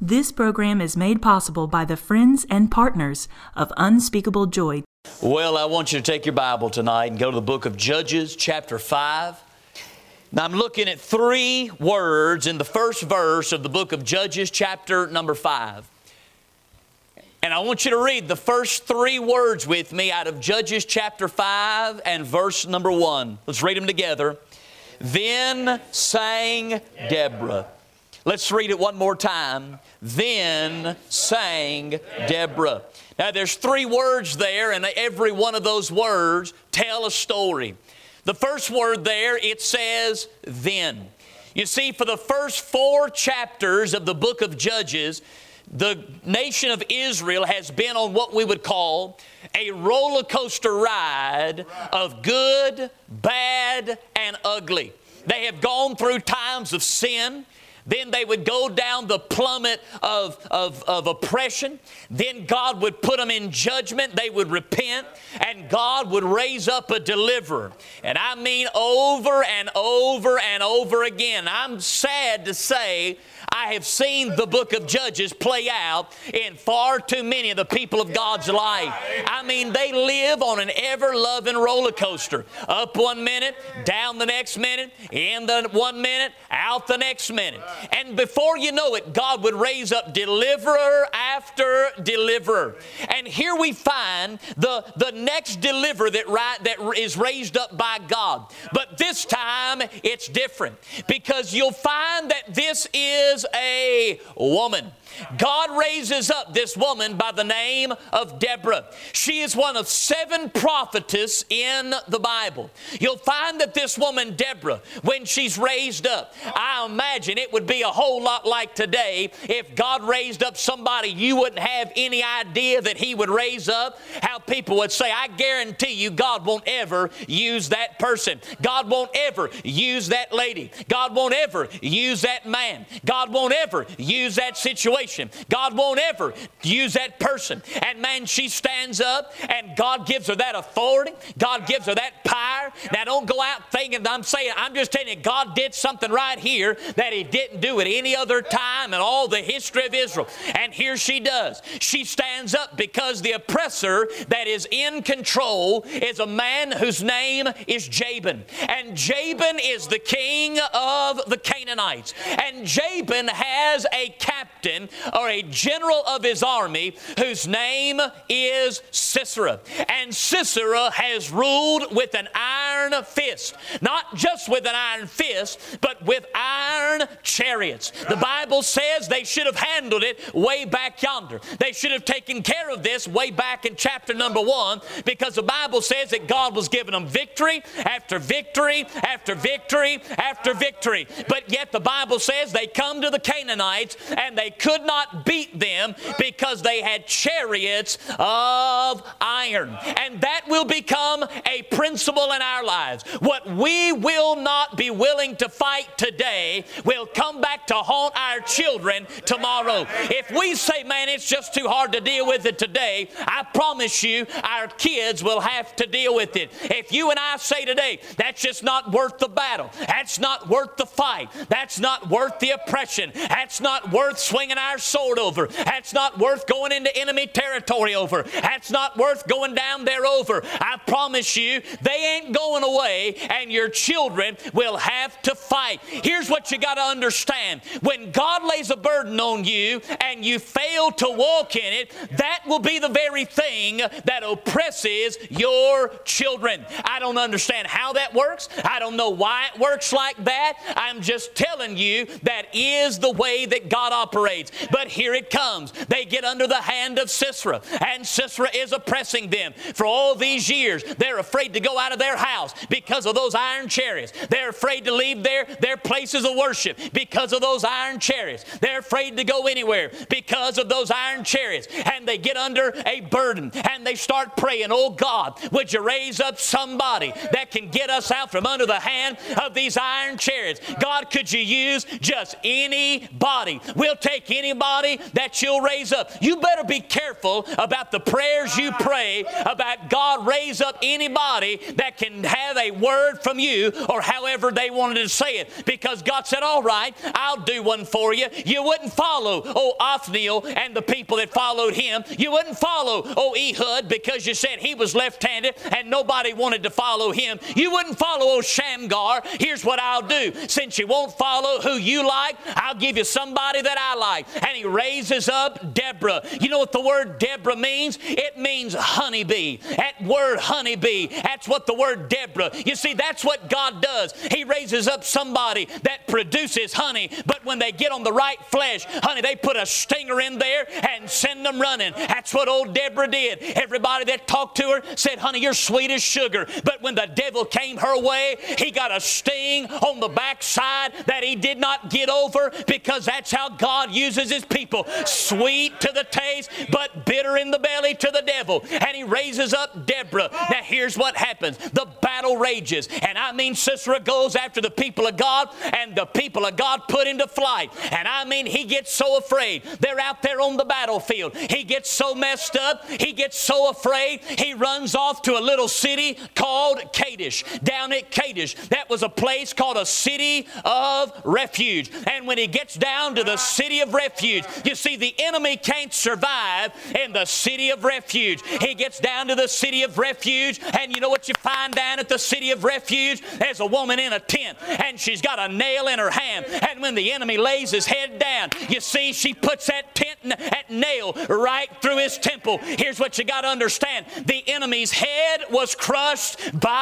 This program is made possible by the friends and partners of Unspeakable Joy. Well, I want you to take your Bible tonight and go to the book of Judges, chapter 5. Now, I'm looking at three words in the first verse of the book of Judges, chapter number 5. And I want you to read the first three words with me out of Judges, chapter 5 and verse number 1. Let's read them together. Then sang Deborah. Let's read it one more time. Then sang Deborah. Now there's three words there, and every one of those words tell a story. The first word there, it says then. You see, for the first 4 chapters of the book of Judges, the nation of Israel has been on what we would call a roller coaster ride of good, bad, and ugly. They have gone through times of sin. Then they would go down the plummet of oppression. Then God would put them in judgment. They would repent. And God would raise up a deliverer. And I mean over and over and over again. I'm sad to say I have seen the book of Judges play out in far too many of the people of God's life. I mean, they live on an ever-loving roller coaster. Up one minute, down the next minute, in the one minute, out the next minute. And before you know it, God would raise up deliverer after deliverer. And here we find the next deliverer that is raised up by God. But this time, it's different. Because you'll find that this is a woman. God raises up this woman by the name of Deborah. She is one of 7 prophetess in the Bible. You'll find that this woman, Deborah, when she's raised up, I imagine it would be a whole lot like today if God raised up somebody you wouldn't have any idea that He would raise up, how people would say, I guarantee you God won't ever use that person. God won't ever use that lady. God won't ever use that man. God won't ever use that situation. God won't ever use that person. And man, she stands up and God gives her that authority. God gives her that power. Now don't go out thinking, I'm just telling you, God did something right here that He didn't do at any other time in all the history of Israel. And here she does. She stands up because the oppressor that is in control is a man whose name is Jabin. And Jabin is the king of the Canaanites. And Jabin has a captain or a general of his army whose name is Sisera. And Sisera has ruled with an iron fist. Not just with an iron fist, but with iron chariots. The Bible says they should have handled it way back yonder. They should have taken care of this way back in chapter number 1, because the Bible says that God was giving them victory after victory after victory after victory. But yet the Bible says they come to the Canaanites and they could not beat them because they had chariots of iron. And that will become a principle in our lives. What we will not be willing to fight today will come back to haunt our children tomorrow. If we say, man, it's just too hard to deal with it today, I promise you our kids will have to deal with it. If you and I say today, that's just not worth the battle, that's not worth the fight, that's not worth the oppression, that's not worth swinging our sword over, that's not worth going into enemy territory over, that's not worth going down there over, I promise you they ain't going away, and your children will have to fight. Here's what you got to understand. When God lays a burden on you and you fail to walk in it, that will be the very thing that oppresses your children. I don't understand how that works. I don't know why it works like that. I'm just telling you that is the way that God operates. But here it comes. They get under the hand of Sisera, and Sisera is oppressing them. For all these years, they're afraid to go out of their house because of those iron chariots. They're afraid to leave their places of worship because of those iron chariots. They're afraid to go anywhere because of those iron chariots. And they get under a burden and they start praying, oh God, would you raise up somebody that can get us out from under the hand of these iron chariots? God, could you use just anybody. We'll take anybody that you'll raise up. You better be careful about the prayers you pray about God raise up anybody that can have a word from you, or however they wanted to say it. Because God said, all right, I'll do one for you. You wouldn't follow, Othniel and the people that followed him. You wouldn't follow, Ehud, because you said he was left-handed and nobody wanted to follow him. You wouldn't follow, Shamgar. Here's what I'll do. Since you won't follow who you like, I'll give you somebody that I like. And he raises up Deborah. You know what the word Deborah means? It means honeybee. That word honeybee, that's what the word Deborah. You see, that's what God does. He raises up somebody that produces honey, but when they get on the right flesh, honey, they put a stinger in there and send them running. That's what old Deborah did. Everybody that talked to her said, honey, you're sweet as sugar. But when the devil came her way, he got a sting on the backside that he did not get over, because that's how God uses his people. Sweet to the taste, but bitter in the belly to the devil. And he raises up Deborah. Now here's what happens. The battle rages. And I mean, Sisera goes after the people of God, and the people of God put him to flight. And I mean, he gets so afraid. They're out there on the battlefield. He gets so messed up. He gets so afraid. He runs off to a little city called Kadesh. Down at Kadesh, that was a place called a city of refuge. And when he gets down to the city of refuge, you see, the enemy can't survive in the city of refuge. He gets down to the city of refuge, and you know what you find down at the city of refuge? There's a woman in a tent, and she's got a nail in her hand. And when the enemy lays his head down, you see, she puts that nail right through his temple. Here's what you got to understand. The enemy's head was crushed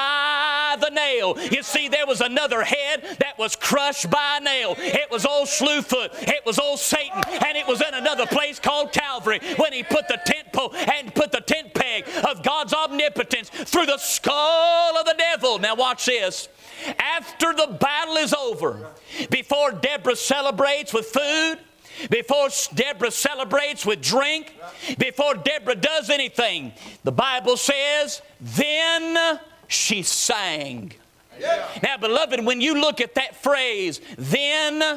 by the nail. You see, there was another head that was crushed by a nail. It was old Slewfoot. It was old Satan. And it was in another place called Calvary, when he put the tent pole and put the tent peg of God's omnipotence through the skull of the devil. Now watch this. After the battle is over, before Deborah celebrates with food, before Deborah celebrates with drink, before Deborah does anything, the Bible says, then she sang. Yeah. Now, beloved, when you look at that phrase, then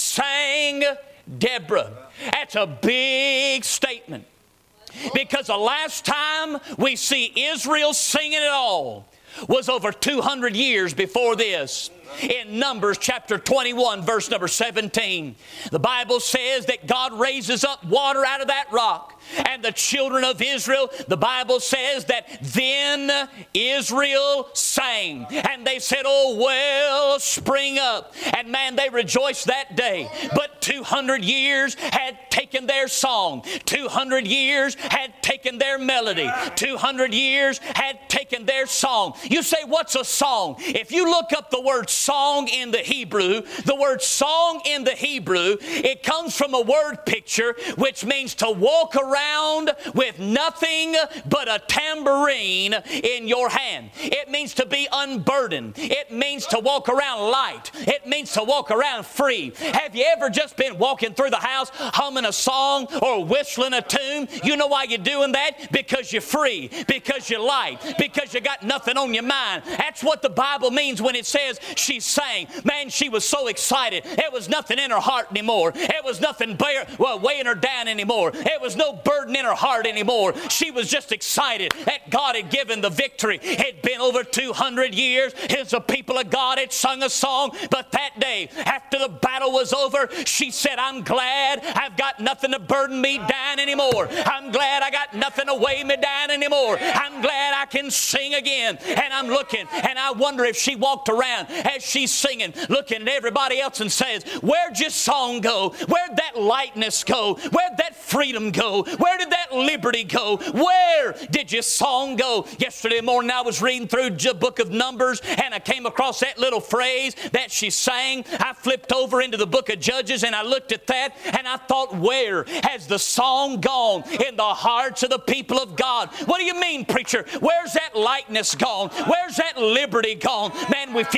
sang Deborah, that's a big statement. Because the last time we see Israel singing at all was over 200 years before this. In Numbers chapter 21, verse number 17, the Bible says that God raises up water out of that rock. And the children of Israel, the Bible says that then Israel sang. And they said, oh, well, spring up. And man, they rejoiced that day. But 200 years had taken their song. 200 years had taken their melody. 200 years had taken their song. You say, what's a song? If you look up the word song in the Hebrew, the word song in the Hebrew, it comes from a word picture which means to walk around with nothing but a tambourine in your hand. It means to be unburdened. It means to walk around light. It means to walk around free. Have you ever just been walking through the house humming a song or whistling a tune? You know why you're doing that? Because you're free, because you're light, because you got nothing on your mind. That's what the Bible means when it says she sang. Man, she was so excited. There was nothing in her heart anymore. It was nothing weighing her down anymore. It was no burden in her heart anymore. She was just excited that God had given the victory. It had been over 200 years since the people of God had sung a song, but that day, after the battle was over, she said, I'm glad I've got nothing to burden me down anymore. I'm glad I got nothing to weigh me down anymore. I'm glad I can sing again. And I'm looking, and I wonder if she walked around as she's singing, looking at everybody else and says, where'd your song go? Where'd that lightness go? Where'd that freedom go? Where did that liberty go? Where did your song go? Yesterday morning I was reading through the book of Numbers, and I came across that little phrase that she sang. I flipped over into the book of Judges, and I looked at that, and I thought, where has the song gone in the hearts of the people of God? What do you mean, preacher? Where's that lightness gone? Where's that liberty gone? Man, we feel so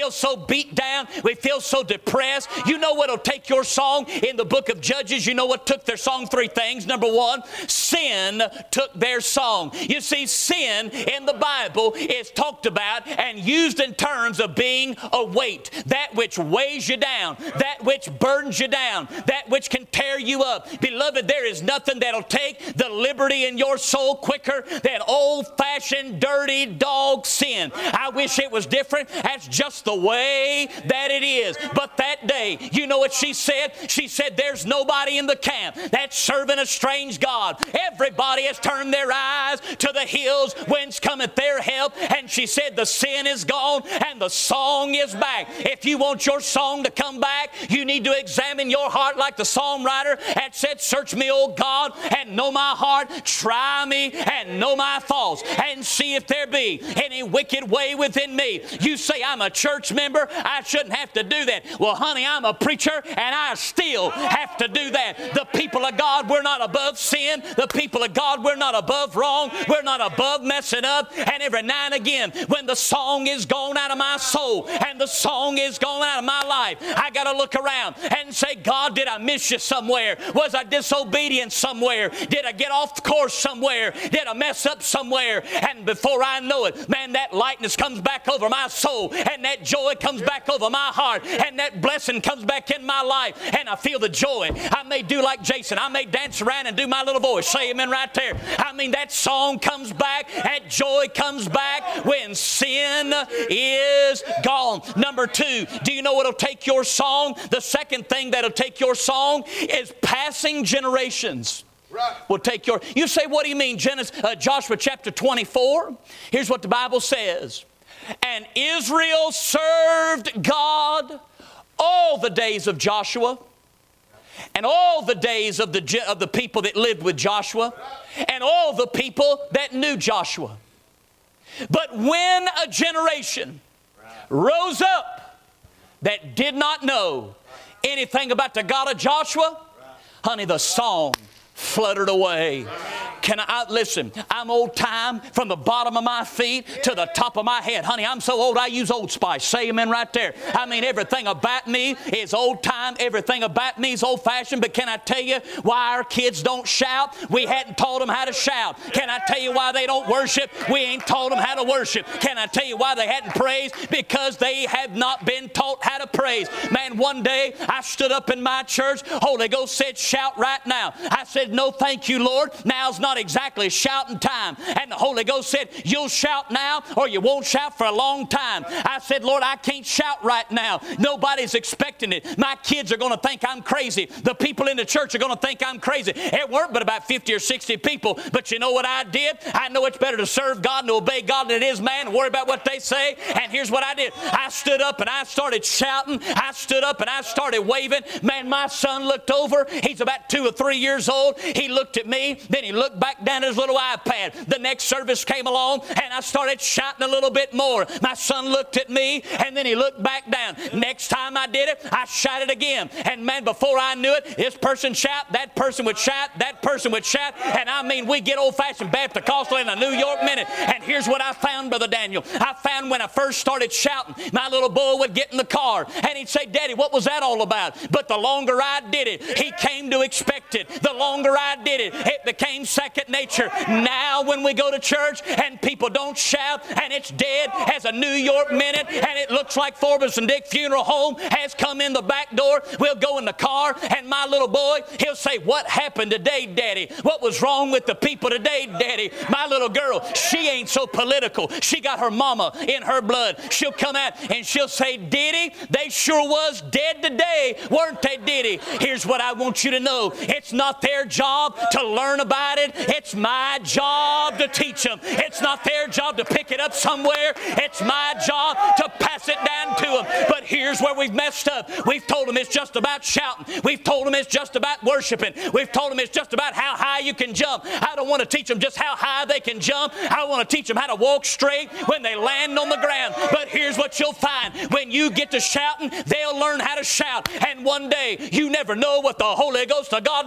beat down. We feel so depressed. You know what'll take your song in the book of Judges? You know what took their song? 3 things. Number 1, sin took their song. You see, sin in the Bible is talked about and used in terms of being a weight. That which weighs you down. That which burdens you down. That which can tear you up. Beloved, there is nothing that'll take the liberty in your soul quicker than old-fashioned, dirty dog sin. I wish it was different. That's just the way that it is. But that day, you know what she said? She said, there's nobody in the camp that's serving a strange God. Everybody has turned their eyes to the hills whence cometh their help. And she said, the sin is gone and the song is back. If you want your song to come back, you need to examine your heart like the psalm writer had said, search me, O God, and know my heart. Try me and know my thoughts, and see if there be any wicked way within me. You say, I'm a church member, I shouldn't have to do that. Well, honey, I'm a preacher, and I still have to do that. The people of God, we're not above sin. The people of God, we're not above wrong. We're not above messing up. And every now and again, when the song is gone out of my soul and the song is gone out of my life, I got to look around and say, God, did I miss you somewhere? Was I disobedient somewhere? Did I get off the course somewhere? Did I mess up somewhere? And before I know it, man, that lightness comes back over my soul, and that joy comes back over my heart, and that blessing comes back in my life, and I feel the joy. I may do like Jason. I may dance around and do my little voice. Say amen right there. I mean, that song comes back, that joy comes back when sin is gone. Number 2, do you know what'll take your song? The second thing that'll take your song is passing generations. Right. Will take your. You say, what do you mean? Joshua chapter 24. Here's what the Bible says. And Israel served God all the days of Joshua, and all the days of the people that lived with Joshua, and all the people that knew Joshua. But when a generation rose up that did not know anything about the God of Joshua, honey, the song fluttered away. Can I listen? I'm old time from the bottom of my feet to the top of my head. Honey, I'm so old I use Old Spice. Say amen right there. I mean, everything about me is old time. Everything about me is old fashioned. But can I tell you why our kids don't shout? We hadn't taught them how to shout. Can I tell you why they don't worship? We ain't taught them how to worship. Can I tell you why they hadn't praised? Because they have not been taught how to praise. Man, one day I stood up in my church. Holy Ghost said, shout right now. I said, no, thank you, Lord. Now's not exactly shouting time. And the Holy Ghost said, you'll shout now or you won't shout for a long time. I said, Lord, I can't shout right now. Nobody's expecting it. My kids are going to think I'm crazy. The people in the church are going to think I'm crazy. It weren't but about 50 or 60 people. But you know what I did? I know it's better to serve God and to obey God than it is man and worry about what they say. And here's what I did. I stood up and I started shouting. I stood up and I started waving. Man, my son looked over. He's about 2 or 3 years old. He looked at me. Then he looked back down at his little iPad. The next service came along and I started shouting a little bit more. My son looked at me and then he looked back down. Next time I did it, I shouted again. And man, before I knew it, this person shout, that person would shout, that person would shout. And I mean, we get old-fashioned Baptist in a New York minute. And here's what I found, Brother Daniel. I found when I first started shouting, my little boy would get in the car and he'd say, Daddy, what was that all about? But the longer I did it, he came to expect it. The longer I did it, it became second nature. Now when we go to church and people don't shout and it's dead as a New York minute and it looks like Forbes and Dick Funeral Home has come in the back door, we'll go in the car and my little boy, he'll say, what happened today, Daddy? What was wrong with the people today, Daddy? My little girl, she ain't so political. She got her mama in her blood. She'll come out and she'll say, Diddy, they sure was dead today, weren't they, Diddy? Here's what I want you to know. It's not their job to learn about it. It's my job to teach them. It's not their job to pick it up somewhere. It's my job to pass it down to them. But here's where we've messed up. We've told them it's just about shouting. We've told them it's just about worshiping. We've told them it's just about how high you can jump. I don't want to teach them just how high they can jump. I want to teach them how to walk straight when they land on the ground. But here's what you'll find. When you get to shouting, they'll learn how to shout. And one day, you never know what the Holy Ghost of God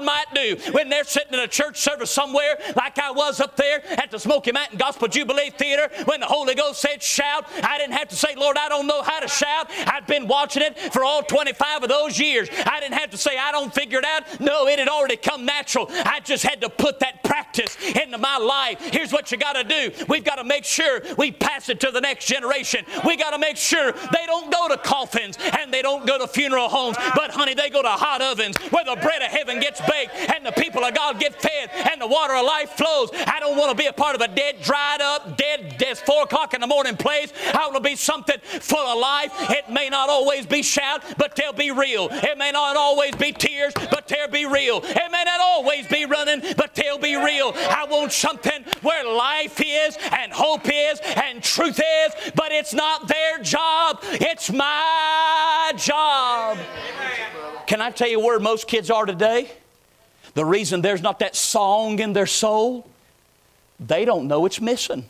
God might do when they're sitting in a church service somewhere like I was up there at the Smoky Mountain Gospel Jubilee Theater when the Holy Ghost said shout. I didn't have to say, Lord, I don't know how to shout. I'd been watching it for all 25 of those years. I didn't have to say, I don't figure it out. No, it had already come natural. I just had to put that practice into my life. Here's what you got to do. We've got to make sure we pass it to the next generation. We got to make sure they don't go to coffins and they don't go to funeral homes, but honey, they go to hot ovens where the bread of heaven gets baked and the people of God get fed and the water of life flows. I don't want to be a part of a dead, dried up, dead 4 o'clock in the morning place. I want to be something full of life. It may not always be shout, but they'll be real. It may not always be tears, but they'll be real. It may not always be running, but they'll be real. I want something where life is and hope is and truth is, but it's not their job. It's my job. Can I tell you where most kids are today? The reason there's not that song in their soul, they don't know it's missing.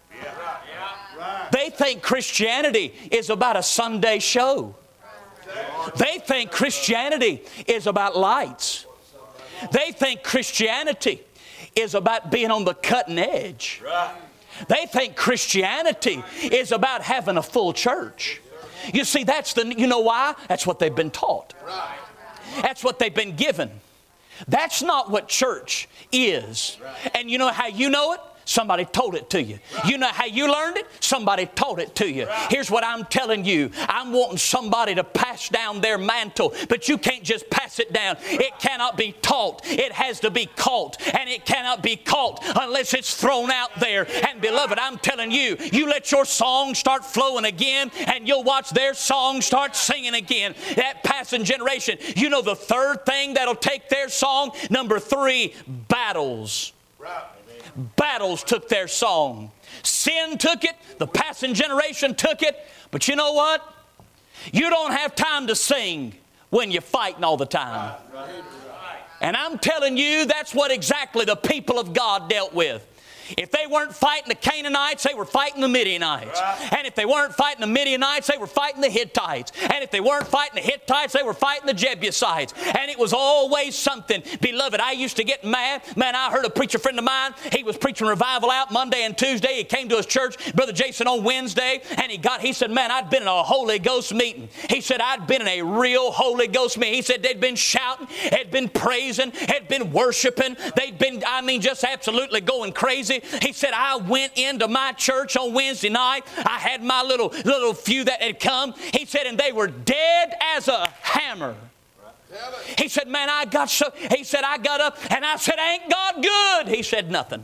They think Christianity is about a Sunday show. They think Christianity is about lights. They think Christianity is about being on the cutting edge. They think Christianity is about having a full church. You see, you know why? That's what they've been taught. That's what they've been given. That's not what church is. And you know how you know it? Somebody told it to you. You know how you learned it? Somebody taught it to you. Here's what I'm telling you. I'm wanting somebody to pass down their mantle, but you can't just pass it down. It cannot be taught. It has to be caught, and it cannot be caught unless it's thrown out there. And beloved, I'm telling you, you let your song start flowing again, and you'll watch their song start singing again. That passing generation. You know the third thing that'll take their song? Number 3, battles. Battles took their song. Sin took it. The passing generation took it. But you know what? You don't have time to sing when you're fighting all the time. And I'm telling you, that's what exactly the people of God dealt with. If they weren't fighting the Canaanites, they were fighting the Midianites. And if they weren't fighting the Midianites, they were fighting the Hittites. And if they weren't fighting the Hittites, they were fighting the Jebusites. And it was always something. Beloved, I used to get mad. Man, I heard a preacher friend of mine. He was preaching revival out Monday and Tuesday. He came to his church, Brother Jason, on Wednesday. And he said, man, I'd been in a Holy Ghost meeting. He said, I'd been in a real Holy Ghost meeting. He said they'd been shouting, had been praising, had been worshiping. They'd been, just absolutely going crazy. He said, I went into my church on Wednesday night. I had my little few that had come. He said, and they were dead as a hammer. He said, man, I got up and I said, ain't God good? He said, nothing.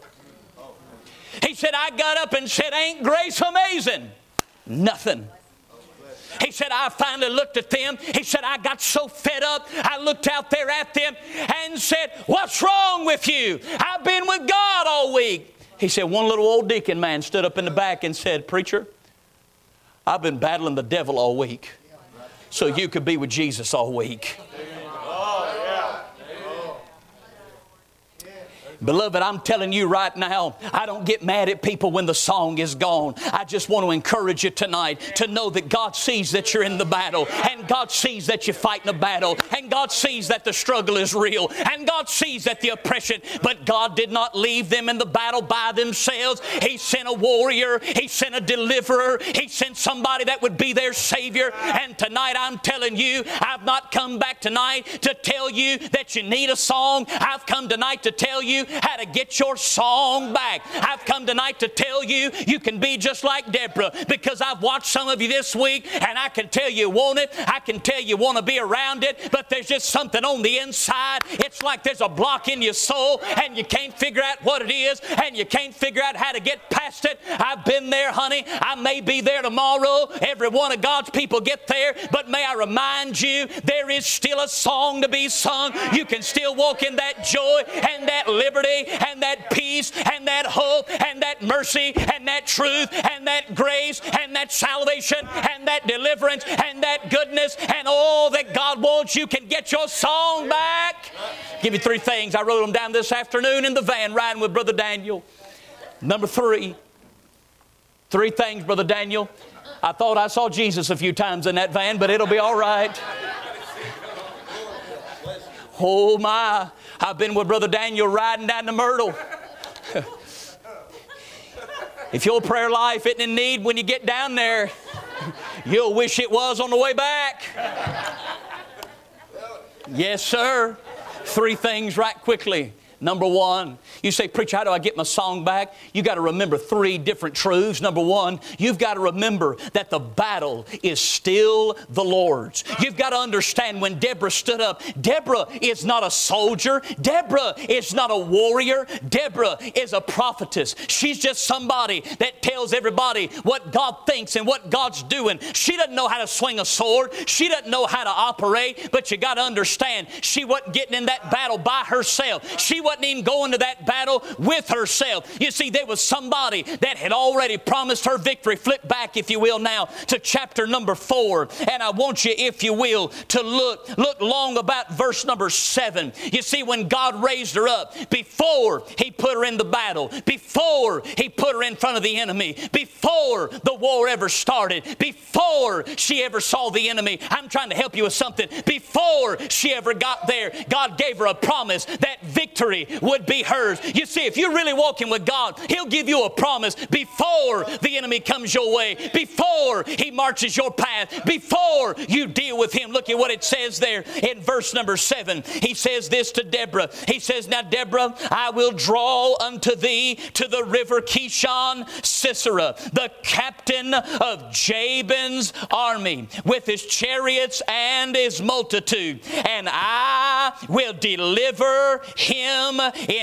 He said, I got up and said, ain't grace amazing? Nothing. He said, I finally looked at them. He said, I got so fed up. I looked out there at them and said, what's wrong with you? I've been with God all week. He said, one little old deacon man stood up in the back and said, preacher, I've been battling the devil all week so you could be with Jesus all week. Beloved, I'm telling you right now, I don't get mad at people when the song is gone. I just want to encourage you tonight to know that God sees that you're in the battle, and God sees that you're fighting a battle, and God sees that the struggle is real, and God sees that the oppression, but God did not leave them in the battle by themselves. He sent a warrior. He sent a deliverer. He sent somebody that would be their Savior. And tonight I'm telling you, I've not come back tonight to tell you that you need a song. I've come tonight to tell you how to get your song back. I've come tonight to tell you you can be just like Deborah, because I've watched some of you this week and I can tell you want it. I can tell you want to be around it, but there's just something on the inside. It's like there's a block in your soul and you can't figure out what it is and you can't figure out how to get past it. I've been there, honey. I may be there tomorrow. Every one of God's people get there, but may I remind you, there is still a song to be sung. You can still walk in that joy and that liberty and that peace and that hope and that mercy and that truth and that grace and that salvation and that deliverance and that goodness and all that God wants. You can get your song back. Give you 3 things. I wrote them down this afternoon in the van riding with Brother Daniel. Number 3. 3 things, Brother Daniel. I thought I saw Jesus a few times in that van, but it'll be all right. Oh my, I've been with Brother Daniel riding down to Myrtle. If your prayer life isn't in need when you get down there, you'll wish it was on the way back. Yes, sir. 3 things right quickly. Number 1, you say, preacher, how do I get my song back? You got to remember 3 different truths. Number 1, you've got to remember that the battle is still the Lord's. You've got to understand when Deborah stood up, Deborah is not a soldier. Deborah is not a warrior. Deborah is a prophetess. She's just somebody that tells everybody what God thinks and what God's doing. She doesn't know how to swing a sword. She doesn't know how to operate, but you got to understand, she wasn't getting in that battle by herself. She wasn't even going to that battle with herself. You see, there was somebody that had already promised her victory. Flip back, if you will, now to chapter number 4. And I want you, if you will, to look long about verse number 7. You see, when God raised her up, before He put her in the battle, before He put her in front of the enemy, before the war ever started, before she ever saw the enemy, I'm trying to help you with something. Before she ever got there, God gave her a promise that victory would be hers. You see, if you're really walking with God, He'll give you a promise before the enemy comes your way, before he marches your path, before you deal with him. Look at what it says there in verse number 7. He says this to Deborah. He says, now Deborah, I will draw unto thee to the river Kishon Sisera, the captain of Jabin's army, with his chariots and his multitude, and I will deliver him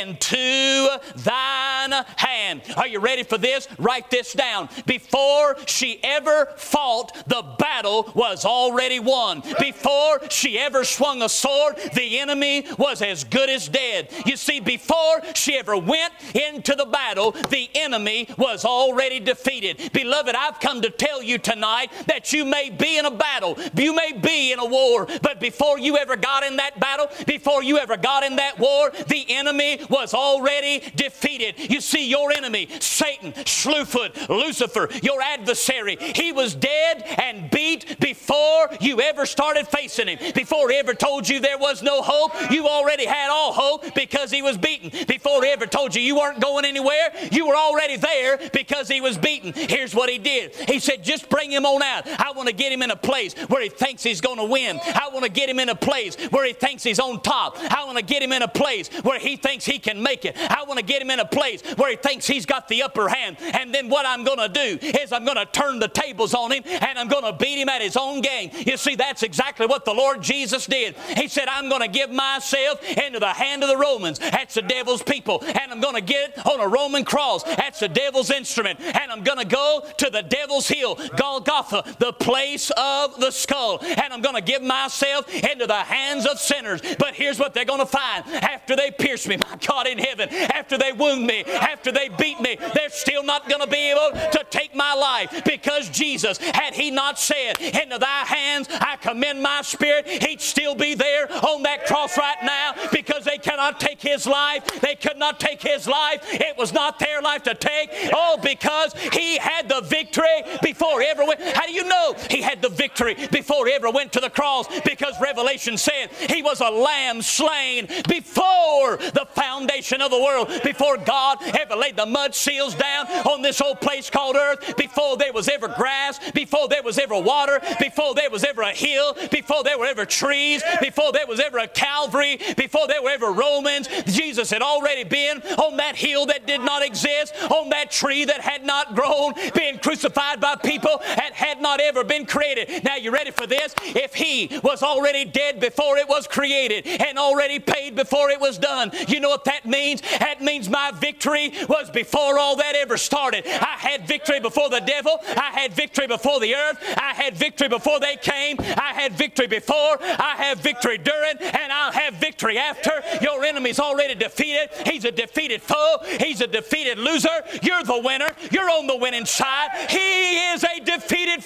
into thine hand. Are you ready for this? Write this down. Before she ever fought, the battle was already won. Before she ever swung a sword, the enemy was as good as dead. You see, before she ever went into the battle, the enemy was already defeated. Beloved, I've come to tell you tonight that you may be in a battle, you may be in a war, but before you ever got in that battle, before you ever got in that war, the enemy was already defeated. You see, your enemy, Satan, Slewfoot, Lucifer, your adversary, he was dead and beat before you ever started facing him. Before he ever told you there was no hope, you already had all hope because he was beaten. Before he ever told you you weren't going anywhere, you were already there because he was beaten. Here's what he did. He said, just bring him on out. I want to get him in a place where he thinks he's going to win. I want to get him in a place where he thinks he's on top. I want to get him in a place where he thinks he can make it. I want to get him in a place where he thinks he's got the upper hand. And then what I'm going to do is I'm going to turn the tables on him and I'm going to beat him at his own game. You see, that's exactly what the Lord Jesus did. He said, I'm going to give myself into the hand of the Romans. That's the devil's people. And I'm going to get on a Roman cross. That's the devil's instrument. And I'm going to go to the devil's hill, Golgotha, the place of the skull. And I'm going to give myself into the hands of sinners. But here's what they're going to find. After they pierce me, my God in heaven, after they wound me, after they beat me, they're still not going to be able to take my life, because Jesus, had He not said, into thy hands I commend my spirit, He'd still be there on that cross right now, because they cannot take His life. They could not take His life. It was not their life to take. Oh, because He had the victory before He ever went. How do you know He had the victory before He ever went to the cross? Because Revelation said He was a lamb slain before the foundation of the world, before God ever laid the mud seals down on this old place called earth, before there was ever grass, before there was ever water, before there was ever a hill, before there were ever trees, before there was ever a Calvary, before there were ever Romans. Jesus had already been on that hill that did not exist, on that tree that had not grown, being crucified by people that had not ever been created. Now, you ready for this? If He was already dead before it was created and already paid before it was done, you know what that means? That means my victory was before all that ever started. I had victory before the devil. I had victory before the earth. I had victory before they came. I had victory before. I have victory during, and I'll have victory after. Your enemy's already defeated. He's a defeated foe. He's a defeated loser. You're the winner. You're on the winning side. He is a defeated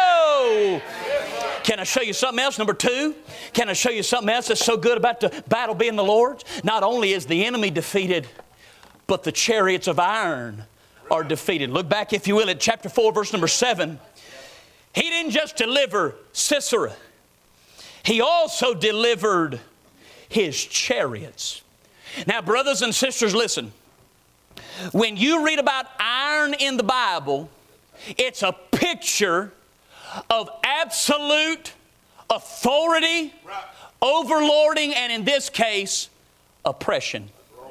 foe. Can I show you something else? Number 2, can I show you something else that's so good about the battle being the Lord's? Not only is the enemy defeated, but the chariots of iron are defeated. Look back, if you will, at chapter 4, verse number 7. He didn't just deliver Sisera. He also delivered His chariots. Now, brothers and sisters, listen. When you read about iron in the Bible, it's a picture of absolute authority, overlording, and in this case, oppression.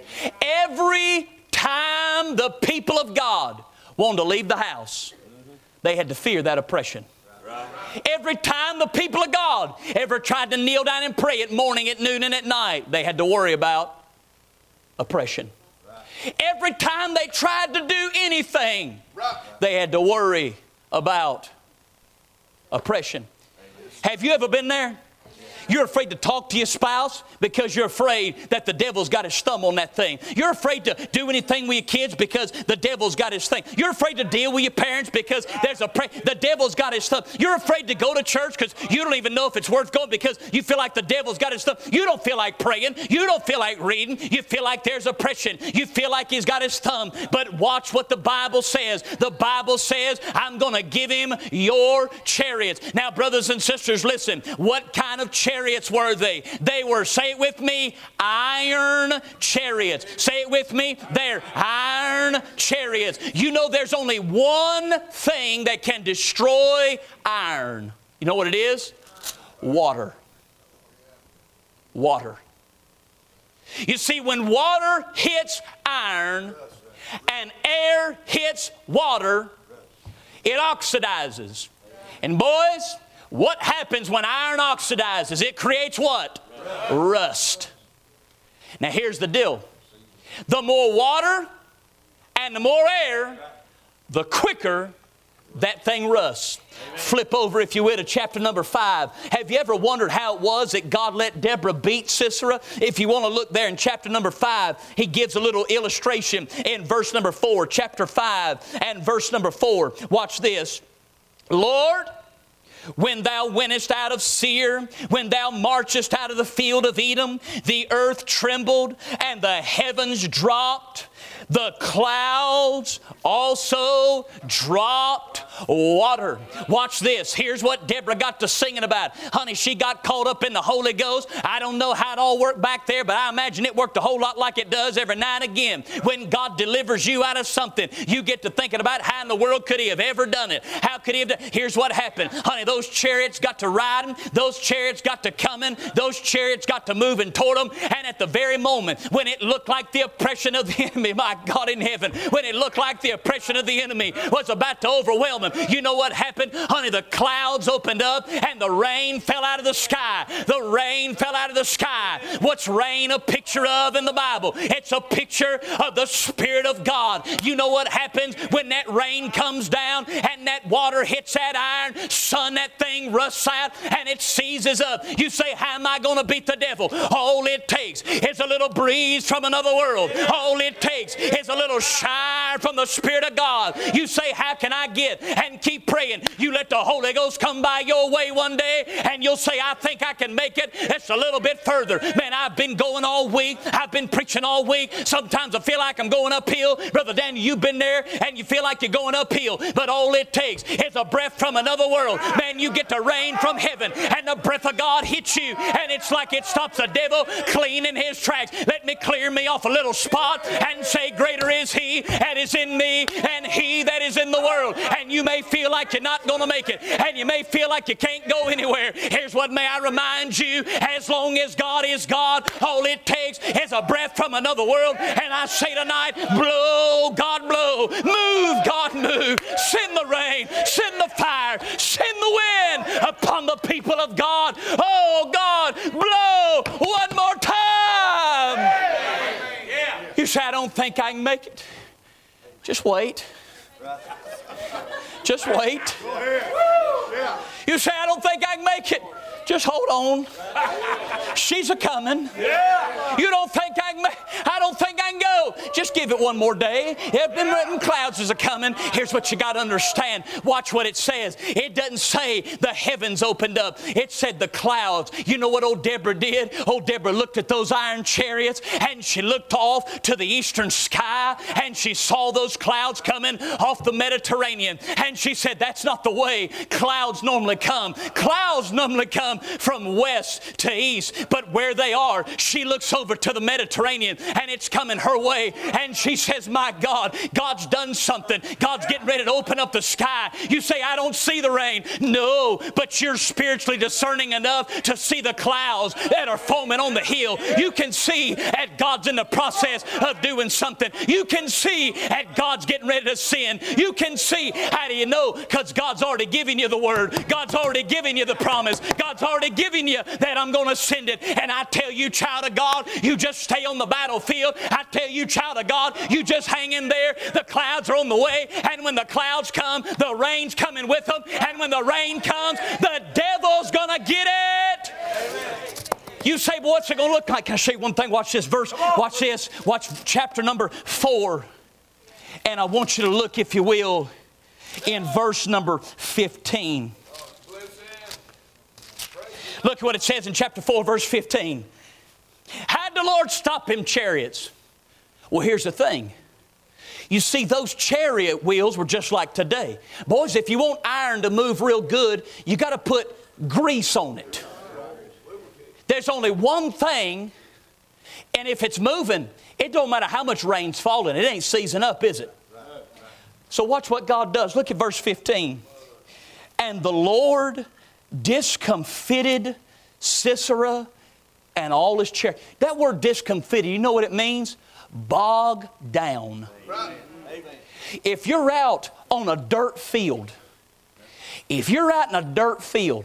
Every time the people of God wanted to leave the house, they had to fear that oppression. Every time the people of God ever tried to kneel down and pray at morning, at noon, and at night, they had to worry about oppression. Every time they tried to do anything, they had to worry about oppression. Have you ever been there? You're afraid to talk to your spouse because you're afraid that the devil's got his thumb on that thing. You're afraid to do anything with your kids because the devil's got his thing. You're afraid to deal with your parents because the devil's got his thumb. You're afraid to go to church because you don't even know if it's worth going because you feel like the devil's got his thumb. You don't feel like praying. You don't feel like reading. You feel like there's oppression. You feel like he's got his thumb. But watch what the Bible says. The Bible says, I'm going to give him your chariots. Now, brothers and sisters, listen. What kind of chariots were they? They were, say it with me, iron chariots. Say it with me, they're iron chariots. You know there's only one thing that can destroy iron. You know what it is? Water. Water. You see, when water hits iron and air hits water, it oxidizes. And boys, what happens when iron oxidizes? It creates what? Rust. Now here's the deal. The more water and the more air, the quicker that thing rusts. Flip over, if you will, to chapter number 5. Have you ever wondered how it was that God let Deborah beat Sisera? If you want to look there in chapter number 5, he gives a little illustration in verse number 4. Chapter 5 and verse number 4. Watch this. Lord, when thou wentest out of Seir, when thou marchest out of the field of Edom, the earth trembled and the heavens dropped. The clouds also dropped water. Watch this. Here's what Deborah got to singing about. Honey, she got caught up in the Holy Ghost. I don't know how it all worked back there, but I imagine it worked a whole lot like it does every now and again. When God delivers you out of something, you get to thinking about how in the world could he have ever done it? How could he have done it? Here's what happened. Honey, those chariots got to riding. Those chariots got to coming. Those chariots got to moving toward them. And at the very moment when it looked like the oppression of the enemy, my God in heaven, when it looked like the oppression of the enemy was about to overwhelm him, you know what happened? Honey, the clouds opened up and the rain fell out of the sky. The rain fell out of the sky. What's rain a picture of in the Bible? It's a picture of the Spirit of God. You know what happens when that rain comes down and that water hits that iron? Son, that thing rusts out and it seizes up. You say, how am I going to beat the devil? All it takes is a little breeze from another world. All it takes is a little shine from the Spirit of God. You say, how can I get? And keep praying. You let the Holy Ghost come by your way one day and you'll say, I think I can make it. It's a little bit further. Man, I've been going all week. I've been preaching all week. Sometimes I feel like I'm going uphill. Brother Daniel, you've been there and you feel like you're going uphill. But all it takes is a breath from another world. Man, you get the rain from heaven and the breath of God hits you and it's like it stops the devil clean in his tracks. Let me clear me off a little spot and say, greater is he that is in me and he that is in the world. And you may feel like you're not going to make it and you may feel like you can't go anywhere. Here's what may I remind you, as long as God is God, all it takes is a breath from another world. And I say tonight, blow, God blow, move, God move, send the rain, send the fire, send the wind upon the people of God. Oh God, blow one more time. You say, I don't think I can make it. Just wait. Just wait. You say, I don't think I can make it. Just hold on. She's a-coming. You don't think I can make it. I don't think I can go. Just give it one more day. Them clouds is a-coming. Here's what you got to understand. Watch what it says. It doesn't say the heavens opened up. It said the clouds. You know what old Deborah did? Old Deborah looked at those iron chariots, and she looked off to the eastern sky, and she saw those clouds coming off the Mediterranean. And she said, that's not the way clouds normally come. Clouds normally come from west to east. But where they are, she looks over to the Mediterranean, and it's coming her way. And she says, my God, God's done something. God's getting ready to open up the sky. You say, I don't see the rain. No, but you're spiritually discerning enough to see the clouds that are foaming on the hill. You can see that God's in the process of doing something. You can see that God's getting ready to send. You can see. How do you know? Because God's already given you the word. God's already given you the promise. God's already given you that I'm going to send it. And I tell you, child of God, you just stay on the battlefield. I tell you, child of God, you just hang in there. The clouds are on the way. And when the clouds come, the rain's coming with them. And when the rain comes, the devil's going to get it. You say, well, what's it going to look like? Can I show you one thing? Watch this verse. Watch this. Watch chapter number 4. And I want you to look, if you will, in verse number 15. Look at what it says in chapter 4, verse 15. Had the Lord stop them chariots? Well, here's the thing. You see, those chariot wheels were just like today. Boys, if you want iron to move real good, you got to put grease on it. There's only one thing, and if it's moving, it don't matter how much rain's falling. It ain't seizing up, is it? So watch what God does. Look at verse 15. And the Lord discomfited Sisera and all his chariots. That word discomfited, you know what it means? Bog down. If you're out on a dirt field, if you're out in a dirt field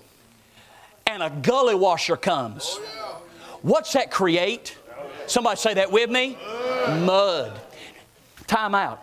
and a gully washer comes, what's that create? Somebody say that with me. Mud. Time out.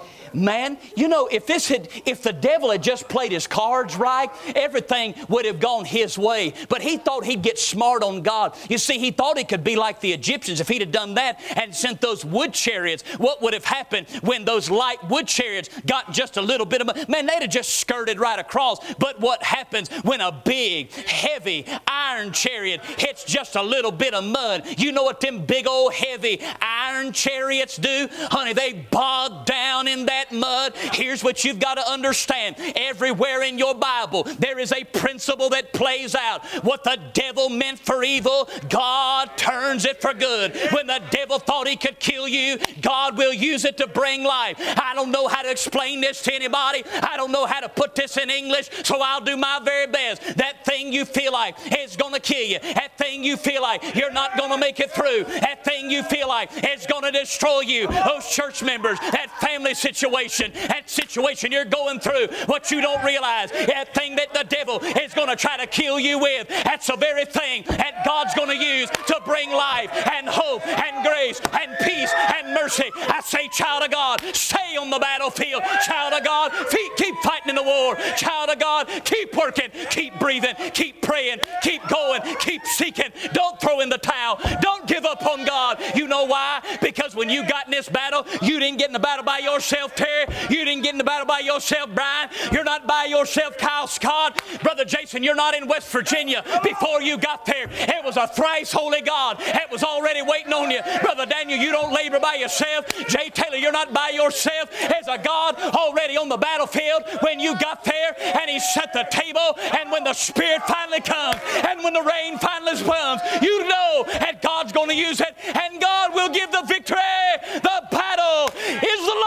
Man, you know, if the devil had just played his cards right, everything would have gone his way. But he thought he'd get smart on God. You see, he thought he could be like the Egyptians. If he'd have done that and sent those wood chariots, what would have happened when those light wood chariots got just a little bit of mud? Man, they'd have just skirted right across. But what happens when a big, heavy iron chariot hits just a little bit of mud? You know what them big old heavy iron chariots do? Honey, they bog down in that mud. Here's what you've got to understand. Everywhere in your Bible, there is a principle that plays out. What the devil meant for evil, God turns it for good. When the devil thought he could kill you, God will use it to bring life. I don't know how to explain this to anybody. I don't know how to put this in English, so I'll do my very best. That thing you feel like is going to kill you. That thing you feel like you're not going to make it through. That thing you feel like is going to destroy you. Those church members, that family situation, that situation you're going through, what you don't realize, that thing that the devil is going to try to kill you with, that's the very thing that God's going to use to bring life and hope and grace and peace and mercy. I say, child of God, stay on the battlefield. Child of God, keep fighting in the war. Child of God, keep working, keep breathing, keep praying, keep going, keep seeking. Don't throw in the towel. Don't give up on God. You know why? Because when you got in this battle, you didn't get in the battle by yourself, Terry. You didn't get in the battle by yourself, Brian. You're not by yourself, Kyle Scott. Brother Jason, you're not in West Virginia. Before you got there, it was a thrice holy God that was already waiting on you. Brother Daniel, you don't labor by yourself. Jay Taylor, you're not by yourself. There's a God already on the battlefield when you got there, and He set the table, and when the Spirit finally comes, and when the rain finally comes, you know that God's going to use it, and God will give the victory. The battle is the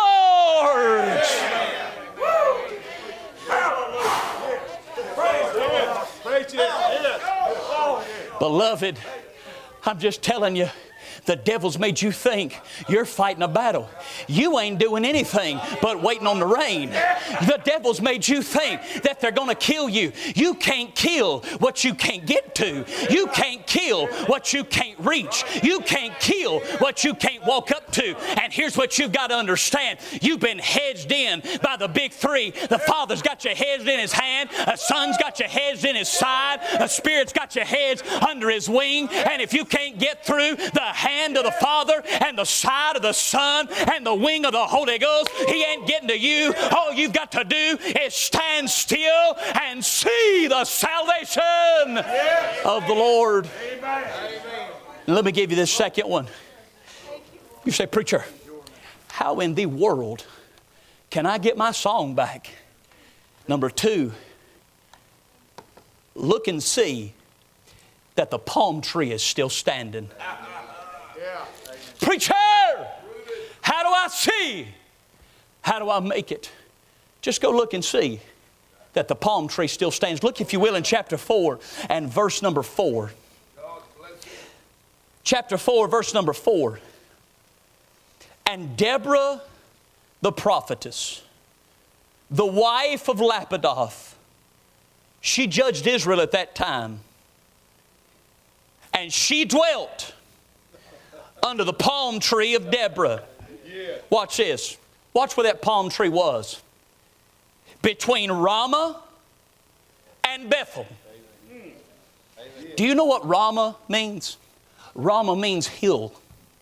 Lord's. Beloved, I'm just telling you, the devil's made you think you're fighting a battle. You ain't doing anything but waiting on the rain. The devil's made you think that they're going to kill you. You can't kill what you can't get to. You can't kill what you can't reach. You can't kill what you can't walk up to. And And here's what you've got to understand. You've been hedged in by the big three. The Father's got you hedged in His hand. The Son's got you hedged in His side. The Spirit's got you hedged under His wing. And if you can't get through the hand of the Father and the side of the Son and the wing of the Holy Ghost, He ain't getting to you. All you've got to do is stand still and see the salvation of the Lord. And let me give you this second one. You say, preacher, how in the world can I get my song back? Number two, look and see that the palm tree is still standing. Preacher, how do I see? How do I make it? Just go look and see that the palm tree still stands. Look, if you will, in chapter 4 and verse number 4. Chapter 4, verse number 4. And Deborah the prophetess, the wife of Lapidoth, she judged Israel at that time. And she dwelt under the palm tree of Deborah. Watch this. Watch where that palm tree was. Between Ramah and Bethel. Do you know what Ramah means? Ramah means hill.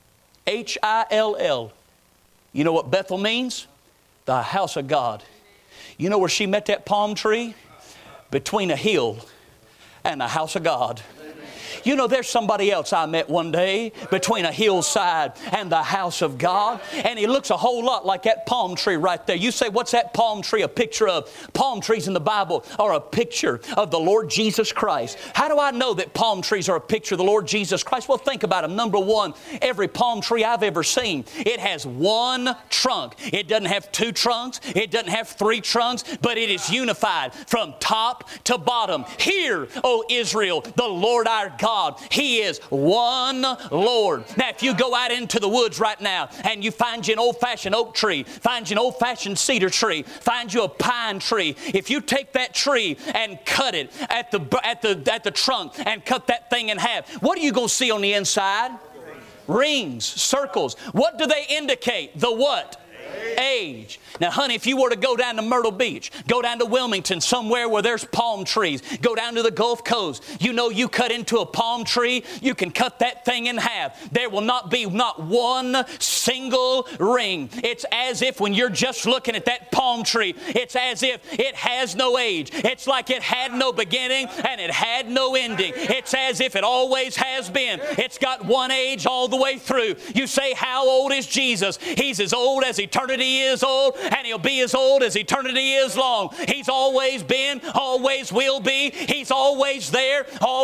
Hill. You know what Bethel means? The house of God. You know where she met that palm tree? Between a hill and the house of God. You know, there's somebody else I met one day between a hillside and the house of God, and he looks a whole lot like that palm tree right there. You say, what's that palm tree a picture of? Palm trees in the Bible are a picture of the Lord Jesus Christ. How do I know that palm trees are a picture of the Lord Jesus Christ? Well, think about them. Number one, every palm tree I've ever seen, it has one trunk. It doesn't have two trunks. It doesn't have three trunks, but it is unified from top to bottom. Hear, O Israel, the Lord our God, He is one Lord. Now, if you go out into the woods right now and you find you an old-fashioned oak tree, find you an old-fashioned cedar tree, find you a pine tree, if you take that tree and cut it at the trunk and cut that thing in half, what are you going to see on the inside? Rings, circles. What do they indicate? The what? Age. Now, honey, if you were to go down to Myrtle Beach, go down to Wilmington, somewhere where there's palm trees, go down to the Gulf Coast, you know you cut into a palm tree, you can cut that thing in half. There will not be not one single ring. It's as if when you're just looking at that palm tree, it's as if it has no age. It's like it had no beginning and it had no ending. It's as if it always has been. It's got one age all the way through. You say, how old is Jesus? He's as old as eternity is old, and He'll be as old as eternity is long. He's always been, always will be. He's always there,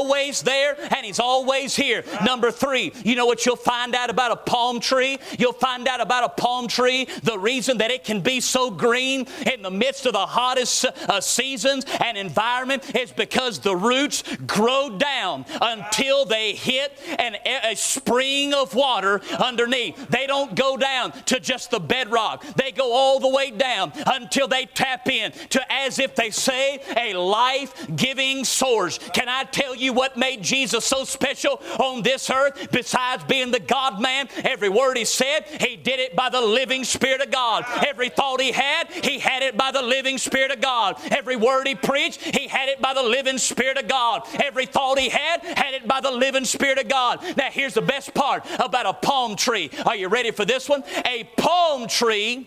and He's always here. Number three, you know what you'll find out about a palm tree? You'll find out about a palm tree, the reason that it can be so green in the midst of the hottest seasons and environment is because the roots grow down until they hit a spring of water underneath. They don't go down to just the bedrock. They go all the way down until they tap in to, as if they say, a life-giving source. Can I tell you what made Jesus so special on this earth besides being the God-man? Every word He said, He did it by the living Spirit of God. Every thought He had it by the living Spirit of God. Every word He preached, He had it by the living Spirit of God. Every thought He had it by the living Spirit of God. Now, here's the best part about a palm tree. Are you ready for this one? A palm tree,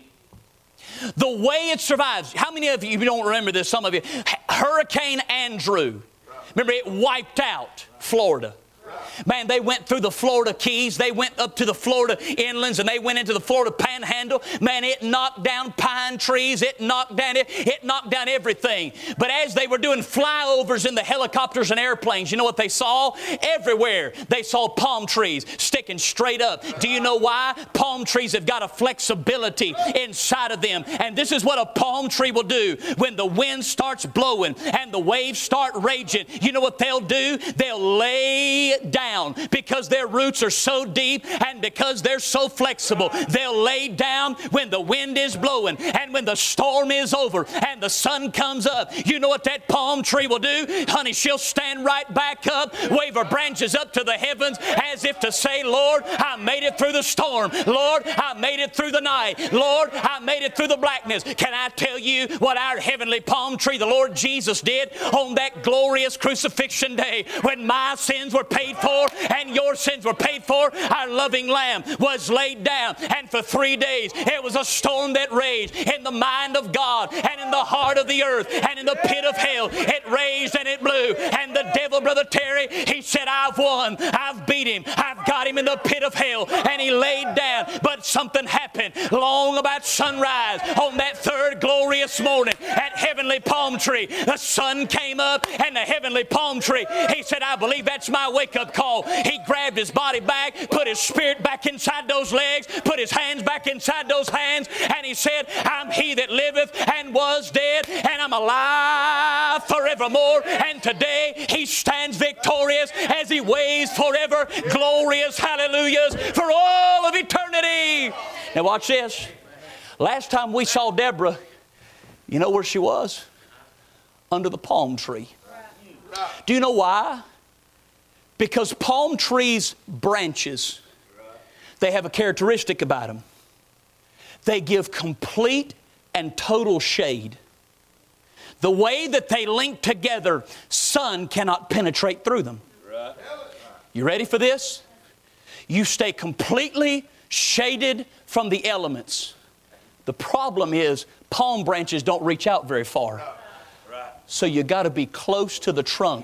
the way it survives. How many of you don't remember this? Some of you. Hurricane Andrew. Remember, it wiped out Florida. Man, they went through the Florida Keys. They went up to the Florida inlands, and they went into the Florida Panhandle. Man, it knocked down pine trees. It knocked down everything. But as they were doing flyovers in the helicopters and airplanes, you know what they saw? Everywhere they saw palm trees sticking straight up. Do you know why? Palm trees have got a flexibility inside of them. And this is what a palm tree will do when the wind starts blowing and the waves start raging. You know what they'll do? They'll lay down down because their roots are so deep and because they're so flexible. They'll lay down when the wind is blowing and when the storm is over and the sun comes up. You know what that palm tree will do? Honey, she'll stand right back up, wave her branches up to the heavens as if to say, Lord, I made it through the storm. Lord, I made it through the night. Lord, I made it through the blackness. Can I tell you what our heavenly palm tree, the Lord Jesus, did on that glorious crucifixion day when my sins were paid for and your sins were paid for? Our loving Lamb was laid down, and for 3 days it was a storm that raged in the mind of God and in the heart of the earth and in the pit of hell. It raged and it blew, and the devil, Brother Terry, he said, I've won, I've beat him, I've got him in the pit of hell, and he laid down. But something happened long about sunrise on that third glorious morning at Heavenly Palm Tree. The sun came up and the Heavenly Palm Tree, he said, I believe that's my wake-up call. He grabbed his body back, put his spirit back inside those legs, put his hands back inside those hands, and he said, I'm he that liveth and was dead, and I'm alive forevermore. And today he stands victorious as he waves forever glorious hallelujahs for all of eternity. Now watch this. Last time we saw Deborah, you know where she was? Under the palm tree. Do you know why? Because palm trees' branches, they have a characteristic about them. They give complete and total shade. The way that they link together, sun cannot penetrate through them. You ready for this? You stay completely shaded from the elements. The problem is palm branches don't reach out very far. So you got to be close to the trunk.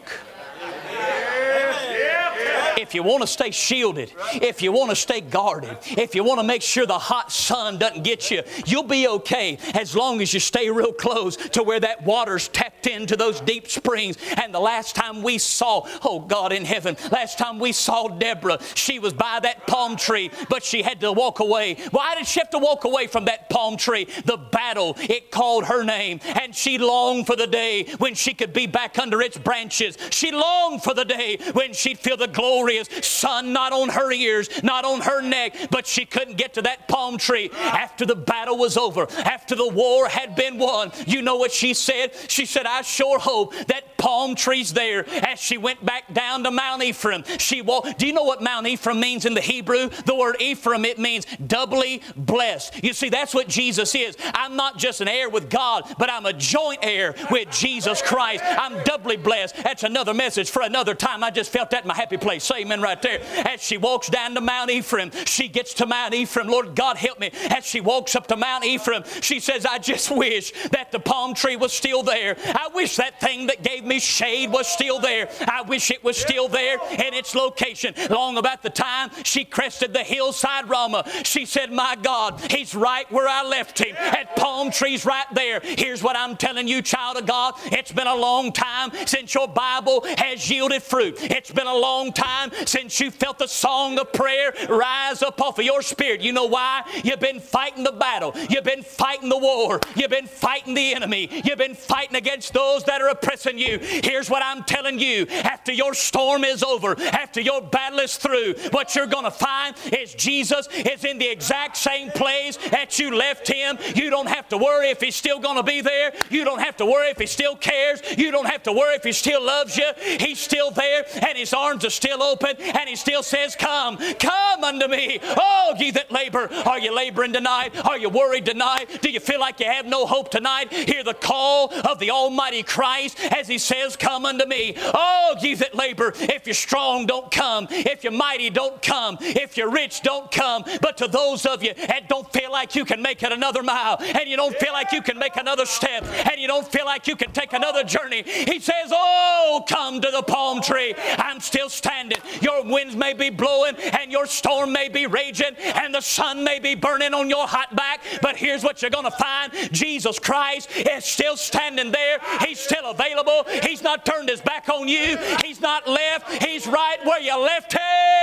If you want to stay shielded, if you want to stay guarded, if you want to make sure the hot sun doesn't get you, you'll be okay as long as you stay real close to where that water's tapped into those deep springs. And the last time we saw, oh God in heaven, last time we saw Deborah, she was by that palm tree, but she had to walk away. Why did she have to walk away from that palm tree? The battle, it called her name, and she longed for the day when she could be back under its branches. She longed for the day when she'd feel the glorious sun not on her ears, not on her neck, but she couldn't get to that palm tree. After the battle was over, after the war had been won, you know what she said? She said, I sure hope that palm tree's there. As she went back down to Mount Ephraim, she walked. Do you know what Mount Ephraim means in the Hebrew? The word Ephraim, it means doubly blessed. You see, that's what Jesus is. I'm not just an heir with God, but I'm a joint heir with Jesus Christ. I'm doubly blessed. That's another message for another time. I just felt that in my happy place. Say amen right there. As she walks down to Mount Ephraim, she gets to Mount Ephraim. Lord God help me. As she walks up to Mount Ephraim, she says, I just wish that the palm tree was still there. I wish that thing that gave me shade was still there. I wish it was still there in its location. Long about the time she crested the hillside Ramah, she said, my God, he's right where I left him. That palm tree's right there. Here's what I'm telling you, child of God. It's been a long time since your Bible has yielded fruit. It's been a long time since you felt the song of prayer rise up off of your spirit. You know why? You've been fighting the battle. You've been fighting the war. You've been fighting the enemy. You've been fighting against those that are oppressing you. Here's what I'm telling you. After your storm is over, after your battle is through, what you're going to find is Jesus is in the exact same place that you left him. You don't have to worry if he's still going to be there. You don't have to worry if he still cares. You don't have to worry if he still loves you. He's still there, and his arms are still open, and he still says, come unto me. Oh, ye that labor. Are you laboring tonight? Are you worried tonight? Do you feel like you have no hope tonight? Hear the call of the Almighty Christ as he says, come unto me. Oh, ye that labor. If you're strong, don't come. If you're mighty, don't come. If you're rich, don't come. But to those of you that don't feel like you can make it another mile, and you don't feel like you can make another step, and you don't feel like you can take another journey, he says, oh, come to the palm tree. I'm still standing. Your winds may be blowing, and your storm may be raging, and the sun may be burning on your hot back, but here's what you're going to find. Jesus Christ is still standing there. He's still available. He's not turned his back on you. He's not left. He's right where you left him.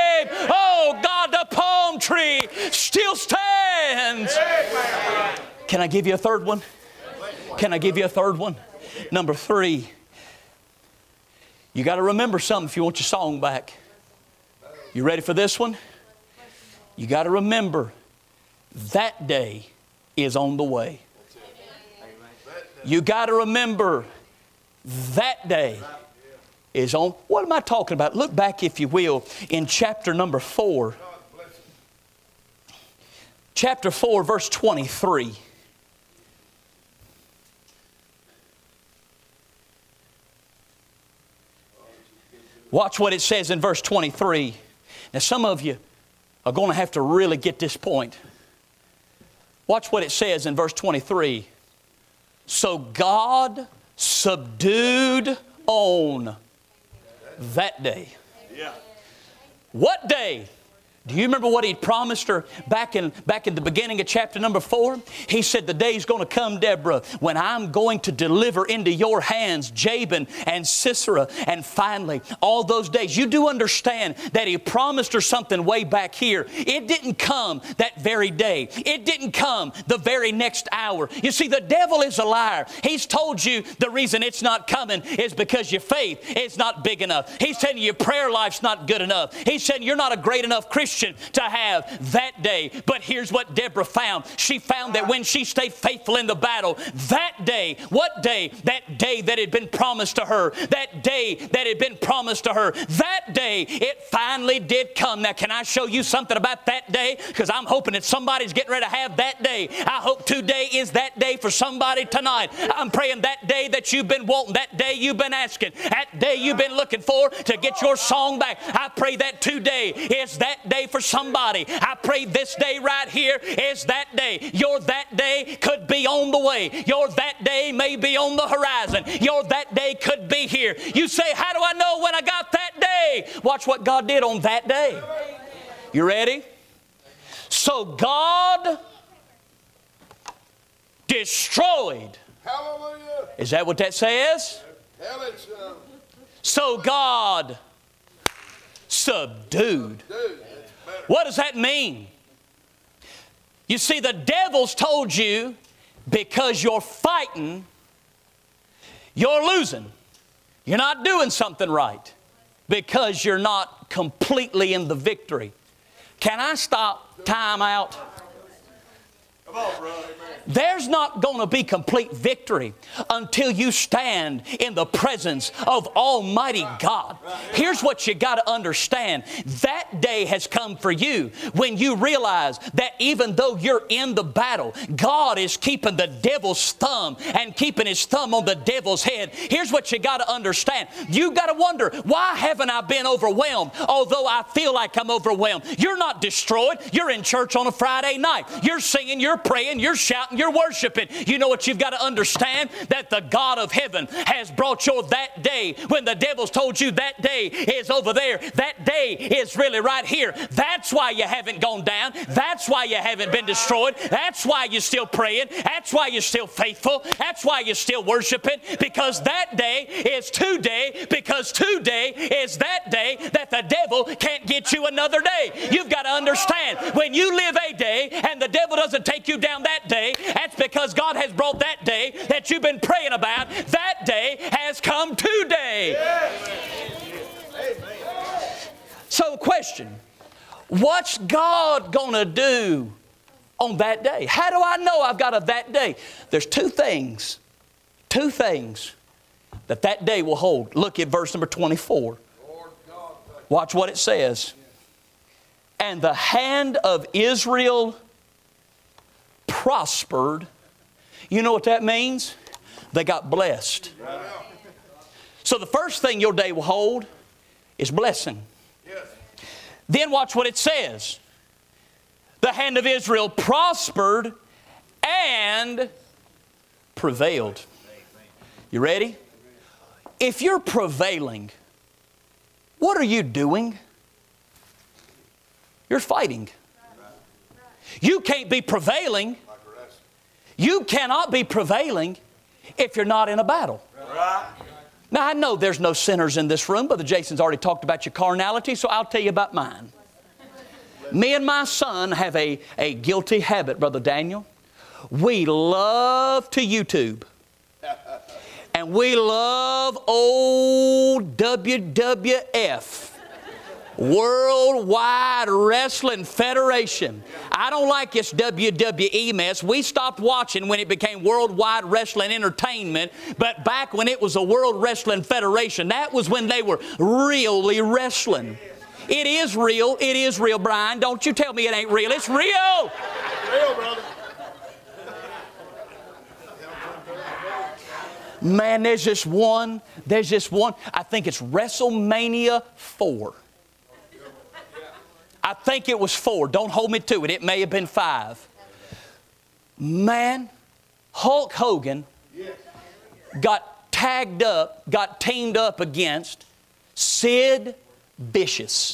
Oh, God, the palm tree still stands. Can I give you a third one? Can I give you a third one? Number 3. You got to remember something if you want your song back. You ready for this one? You got to remember, that day is on the way. You got to remember, that day is on. What am I talking about? Look back, if you will, in chapter number 4. Chapter 4, verse 23. Watch what it says in verse 23. Now, some of you are going to have to really get this point. Watch what it says in verse 23. So God subdued on that day. Yeah. What day? Do you remember what He promised her back in the beginning of chapter number 4? He said, the day's going to come, Deborah, when I'm going to deliver into your hands Jabin and Sisera and finally all those days. You do understand that He promised her something way back here. It didn't come that very day. It didn't come the very next hour. You see, the devil is a liar. He's told you the reason it's not coming is because your faith is not big enough. He's telling you your prayer life's not good enough. He's saying you're not a great enough Christian to have that day. But here's what Deborah found. She found that when she stayed faithful in the battle, that day, what day? That day that had been promised to her. That day that had been promised to her. That day, it finally did come. Now, can I show you something about that day? Because I'm hoping that somebody's getting ready to have that day. I hope today is that day for somebody tonight. I'm praying that day that you've been wanting, that day you've been asking, that day you've been looking for to get your song back. I pray that today is that day for somebody. I pray this day right here is that day. Your that day could be on the way. Your that day may be on the horizon. Your that day could be here. You say, how do I know when I got that day? Watch what God did on that day. You ready? So God destroyed. Hallelujah. Is that what that says? Tell it so. So God subdued. What does that mean? You see, the devil's told you because you're fighting, you're losing. You're not doing something right because you're not completely in the victory. Can I stop? Time out. Come on, brother. There's not going to be complete victory until you stand in the presence of Almighty God. Here's what you got to understand. That day has come for you when you realize that even though you're in the battle, God is keeping the devil's thumb and keeping his thumb on the devil's head. Here's what you got to understand. You got to wonder, why haven't I been overwhelmed? Although I feel like I'm overwhelmed. You're not destroyed. You're in church on a Friday night. You're singing, you're praying, you're shouting, you're worshiping. You know what you've got to understand? That the God of heaven has brought you that day when the devil's told you that day is over there. That day is really right here. That's why you haven't gone down. That's why you haven't been destroyed. That's why you're still praying. That's why you're still faithful. That's why you're still worshiping. Because that day is today. Because today is that day that the devil can't get you another day. You've got to understand, when you live a day and the devil doesn't take you down that day, that's because God has brought that day that you've been praying about. That day has come today. So the question, what's God going to do on that day? How do I know I've got a that day? There's two things that day will hold. Look at verse number 24. Watch what it says. And the hand of Israel prospered. You know what that means? They got blessed. So the first thing your day will hold is blessing. Then watch what it says. The hand of Israel prospered and prevailed. You ready? If you're prevailing, what are you doing? You're fighting. You can't be prevailing. You cannot be prevailing if you're not in a battle. Now, I know there's no sinners in this room. Brother Jason's already talked about your carnality, so I'll tell you about mine. Me and my son have a guilty habit, Brother Daniel. We love to YouTube. And we love old WWF. Worldwide Wrestling Federation. I don't like this WWE mess. We stopped watching when it became Worldwide Wrestling Entertainment, but back when it was the World Wrestling Federation, that was when they were really wrestling. It is real. It is real, Brian. Don't you tell me it ain't real. It's real. Real, brother. Man, there's just one. I think it's WrestleMania 4. I think it was 4. Don't hold me to it. It may have been 5. Man, Hulk Hogan got teamed up against Sid Vicious.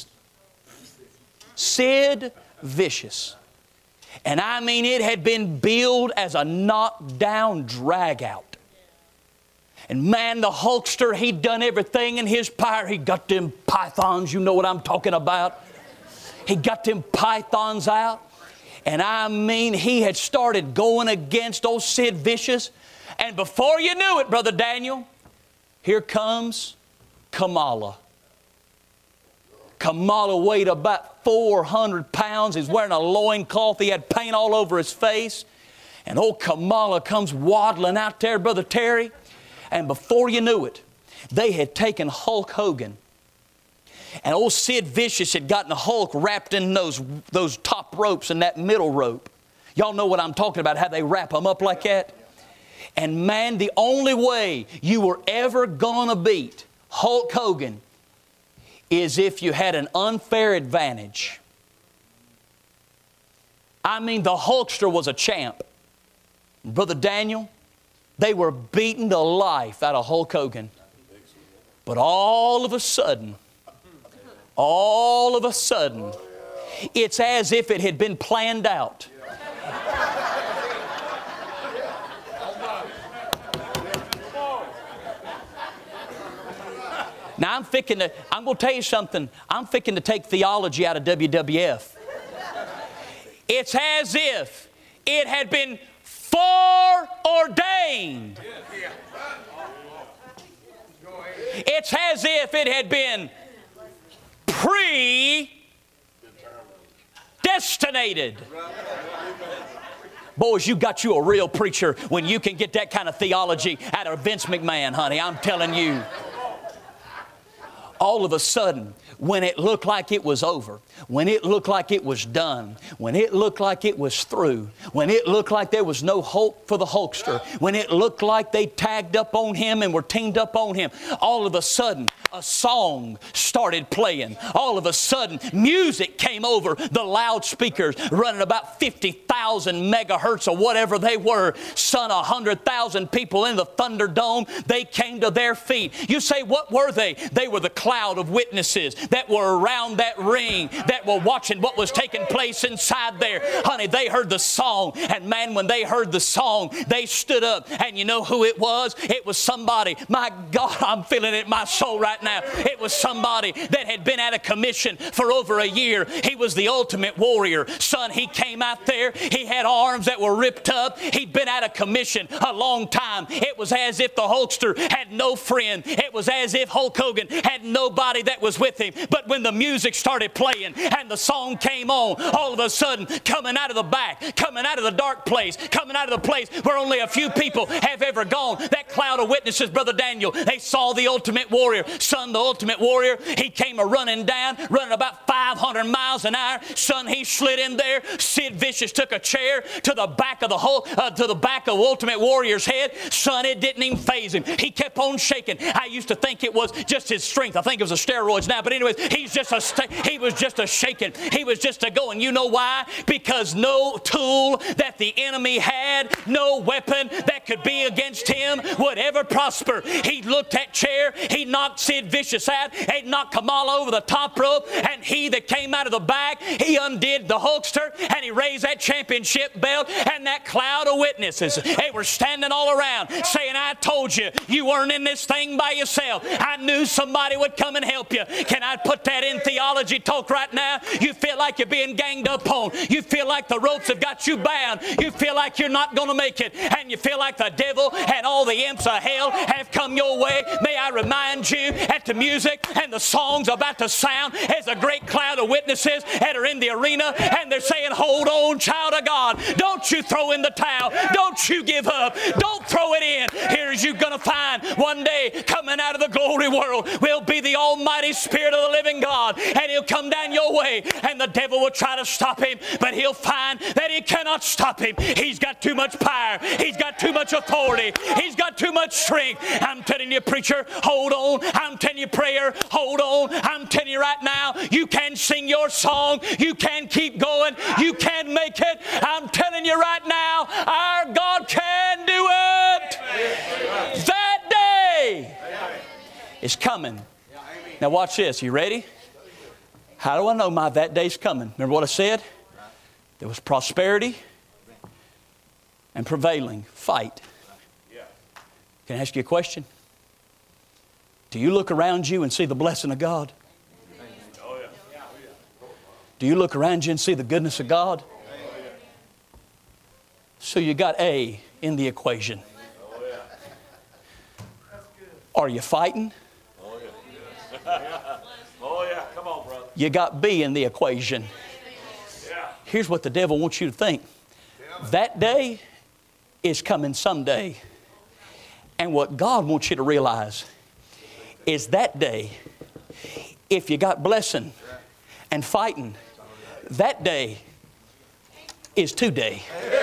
Sid Vicious. And I mean, it had been billed as a knockdown drag-out. And man, the Hulkster, he'd done everything in his power. He got them pythons, you know what I'm talking about. He got them pythons out. And I mean, he had started going against old Sid Vicious. And before you knew it, Brother Daniel, here comes Kamala. Kamala weighed about 400 pounds. He's wearing a loincloth. He had paint all over his face. And old Kamala comes waddling out there, Brother Terry. And before you knew it, they had taken Hulk Hogan. And old Sid Vicious had gotten Hulk wrapped in those top ropes and that middle rope. Y'all know what I'm talking about, how they wrap them up like that. And man, the only way you were ever going to beat Hulk Hogan is if you had an unfair advantage. I mean, the Hulkster was a champ. Brother Daniel, they were beating the life out of Hulk Hogan. But all of a sudden, it's as if it had been planned out. Now I'm going to tell you something. I'm fixing to take theology out of WWF. It's as if it had been foreordained. It's as if it had been predestinated. Boys, you got you a real preacher when you can get that kind of theology out of Vince McMahon, honey. I'm telling you. All of a sudden, when it looked like it was over, when it looked like it was done, when it looked like it was through, when it looked like there was no hope for the Hulkster, when it looked like they tagged up on him and were teamed up on him, all of a sudden, a song started playing. All of a sudden, music came over the loudspeakers, running about 50,000 megahertz or whatever they were. Son, 100,000 people in the Thunderdome, they came to their feet. You say, what were they? They were the cloud of witnesses that were around that ring, that were watching what was taking place inside there. Honey, they heard the song, and man, when they heard the song, they stood up, and you know who it was? It was somebody, my God, I'm feeling it in my soul right now. It was somebody that had been out of commission for over a year. He was the Ultimate Warrior. Son, he came out there, he had arms that were ripped up. He'd been out of commission a long time. It was as if the Hulkster had no friend. It was as if Hulk Hogan had nobody that was with him. But when the music started playing and the song came on, all of a sudden, coming out of the back, coming out of the dark place, coming out of the place where only a few people have ever gone, that cloud of witnesses, Brother Daniel, they saw the Ultimate Warrior. Son, the Ultimate Warrior, he came running about 500 miles an hour. Son, he slid in there. Sid Vicious took a chair to the back of Ultimate Warrior's head. Son, it didn't even faze him. He kept on shaking. I used to think it was just his strength. I think it was the steroids now, but anyways, he was just a shaking. He was just a going. You know why? Because no tool that the enemy had, no weapon that could be against him would ever prosper. He looked at chair. He knocked Sid Vicious out. He knocked Kamala over the top rope, and he that came out of the back, he undid the Hulkster, and he raised that championship belt, and that cloud of witnesses, they were standing all around saying, I told you, you weren't in this thing by yourself. I knew somebody would come and help you. Can I might put that in theology talk right now. You feel like you're being ganged up on. You feel like the ropes have got you bound. You feel like you're not going to make it. And you feel like the devil and all the imps of hell have come your way. May I remind you that the music and the songs about to sound as a great cloud of witnesses that are in the arena, and they're saying, hold on, child of God. Don't you throw in the towel. Don't you give up. Don't throw it in. Here's you're going to find one day coming out of the glory world will be the Almighty Spirit of the living God, and He'll come down your way, and the devil will try to stop Him, but he'll find that he cannot stop him. He's got too much power. He's got too much authority. He's got too much strength. I'm telling you, preacher, hold on. I'm telling you, prayer, hold on. I'm telling you right now, you can sing your song. You can keep going. You can make it. I'm telling you right now, our God can do it. That day is coming. Now watch this. You ready? How do I know that day's coming? Remember what I said? There was prosperity and prevailing. Fight. Can I ask you a question? Do you look around you and see the blessing of God? Do you look around you and see the goodness of God? So you got A in the equation. Are you fighting? Come on, brother. You got B in the equation. Here's what the devil wants you to think. That day is coming someday. And what God wants you to realize is that day, if you got blessing and fighting, that day is today.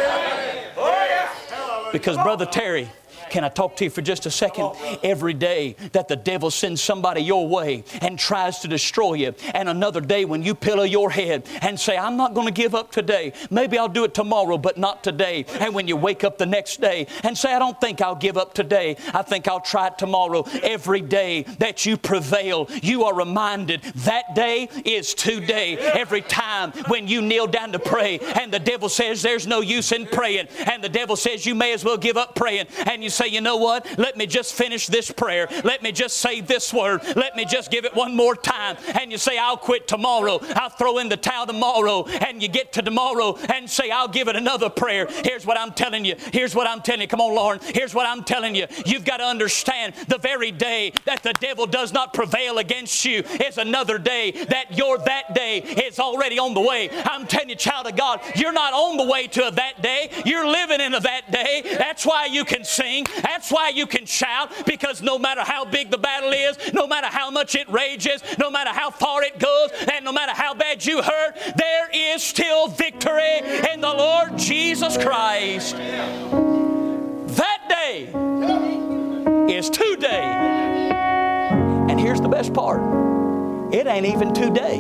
Because Brother Terry, can I talk to you for just a second? Every day that the devil sends somebody your way and tries to destroy you, and another day when you pillow your head and say, I'm not going to give up today. Maybe I'll do it tomorrow, but not today. And when you wake up the next day and say, I don't think I'll give up today. I think I'll try it tomorrow. Every day that you prevail, you are reminded that day is today. Every time when you kneel down to pray and the devil says there's no use in praying, and the devil says you may as well give up praying, and you say, you know what? Let me just finish this prayer. Let me just say this word. Let me just give it one more time. And you say, I'll quit tomorrow. I'll throw in the towel tomorrow. And you get to tomorrow and say, I'll give it another prayer. Here's what I'm telling you. Here's what I'm telling you. Come on, Lauren. Here's what I'm telling you. You've got to understand the very day that the devil does not prevail against you is another day that day is already on the way. I'm telling you, child of God, you're not on the way to that day. You're living in that day. That's why you can sing. That's why you can shout, because no matter how big the battle is, no matter how much it rages, no matter how far it goes, and no matter how bad you hurt, there is still victory in the Lord Jesus Christ. That day is today. And here's the best part. It ain't even today.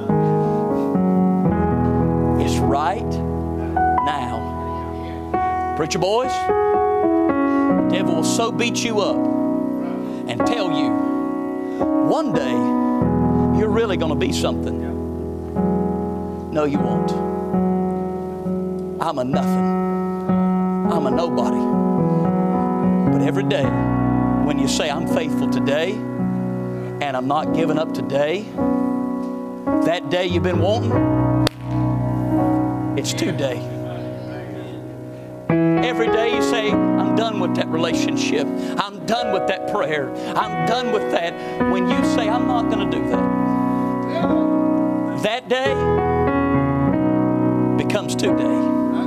It's right now. Preacher boys, the devil will so beat you up and tell you one day you're really going to be something. No, you won't. I'm a nothing. I'm a nobody. But every day when you say, I'm faithful today and I'm not giving up today, that day you've been wanting, it's today. Every day you say, I'm done with that relationship. I'm done with that prayer. I'm done with that. When you say, I'm not going to do that, that day becomes today.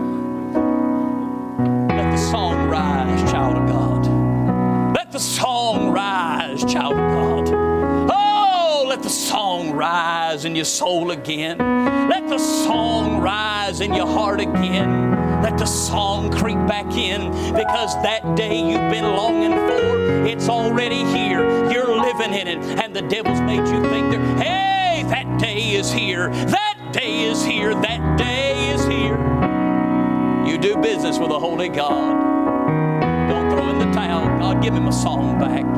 Let the song rise, child of God. Let the song rise, child of God. Oh, let the song rise in your soul again. Let the song rise in your heart again. Let the song creep back in, because that day you've been longing for, it's already here. You're living in it, and the devil's made you think that, hey, that day is here. That day is here. That day is here. You do business with a holy God. Don't throw in the towel. God, give him a song back.